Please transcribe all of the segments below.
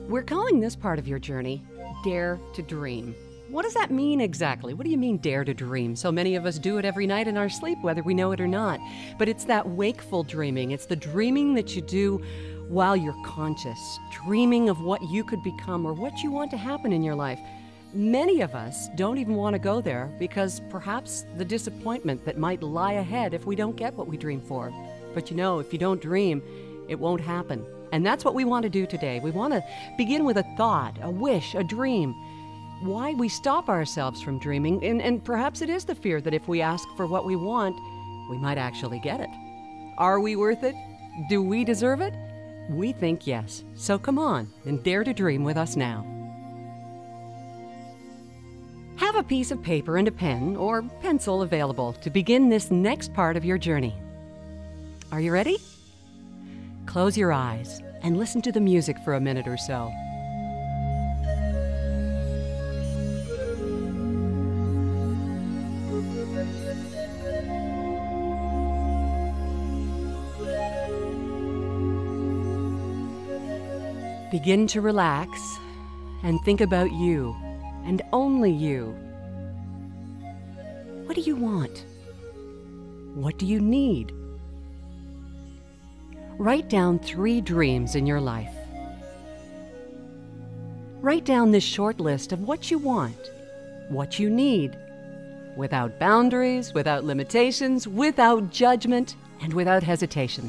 We're calling this part of your journey Dare to Dream. What does that mean exactly? What do you mean, dare to dream? So many of us do it every night in our sleep, whether we know it or not. But it's that wakeful dreaming. It's the dreaming that you do while you're conscious, dreaming of what you could become or what you want to happen in your life. Many of us don't even want to go there because perhaps the disappointment that might lie ahead if we don't get what we dream for. But you know, if you don't dream, it won't happen. And that's what we want to do today. We want to begin with a thought, a wish, a dream. Why we stop ourselves from dreaming, and perhaps it is the fear that if we ask for what we want, we might actually get it. Are we worth it? Do we deserve it? We think yes. So come on and dare to dream with us now. Have a piece of paper and a pen or pencil available to begin this next part of your journey. Are you ready? Close your eyes and listen to the music for a minute or so. Begin to relax and think about you and only you. What do you want? What do you need? Write down 3 dreams in your life. Write down this short list of what you want, what you need, without boundaries, without limitations, without judgment, and without hesitation.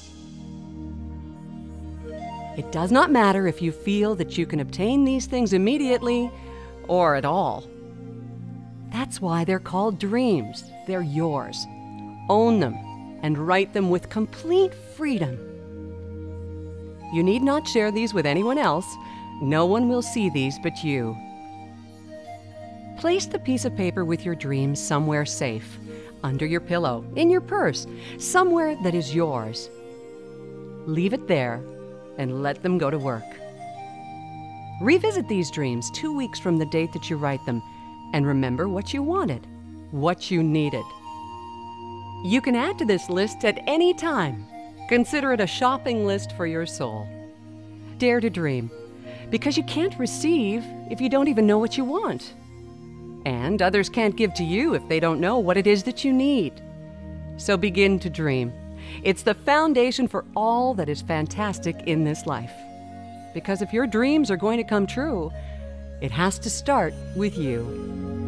It does not matter if you feel that you can obtain these things immediately or at all. That's why they're called dreams. They're yours. Own them and write them with complete freedom. You need not share these with anyone else. No one will see these but you. Place the piece of paper with your dreams somewhere safe, under your pillow, in your purse, somewhere that is yours. Leave it there and let them go to work. Revisit these dreams 2 weeks from the date that you write them, and remember what you wanted, what you needed. You can add to this list at any time. Consider it a shopping list for your soul. Dare to dream, because you can't receive if you don't even know what you want. And others can't give to you if they don't know what it is that you need. So begin to dream. It's the foundation for all that is fantastic in this life. Because if your dreams are going to come true, it has to start with you.